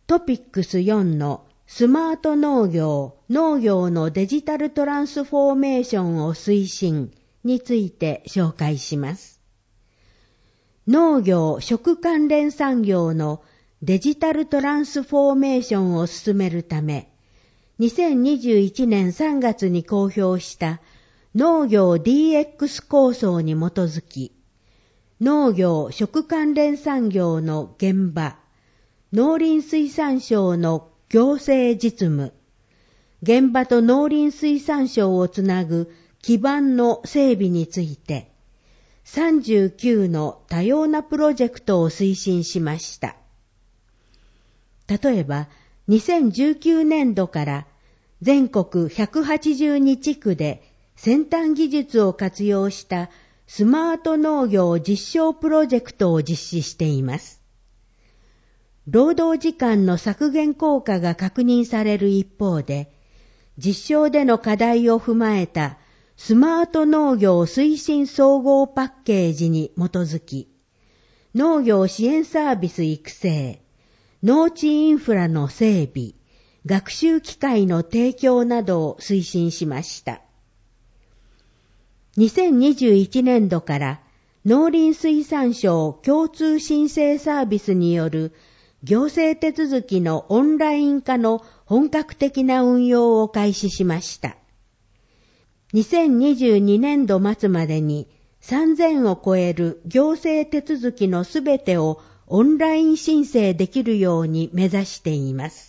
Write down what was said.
トピックス4のスマート農業のデジタルトランスフォーメーションを推進について紹介します。農業・食関連産業のデジタルトランスフォーメーションを進めるため、2021年3月に公表した農業 DX 構想に基づき、農業・食関連産業の現場、農林水産省の行政実務、現場と農林水産省をつなぐ基盤の整備について、39の多様なプロジェクトを推進しました。例えば、2019年度から全国182地区で先端技術を活用したスマート農業実証プロジェクトを実施しています。労働時間の削減効果が確認される一方で、実証での課題を踏まえたスマート農業推進総合パッケージに基づき、農業支援サービス育成、農地インフラの整備、学習機会の提供などを推進しました。2021年度から農林水産省共通申請サービスによる行政手続きのオンライン化の本格的な運用を開始しました。2022年度末までに3000を超える行政手続きのすべてをオンライン申請できるように目指しています。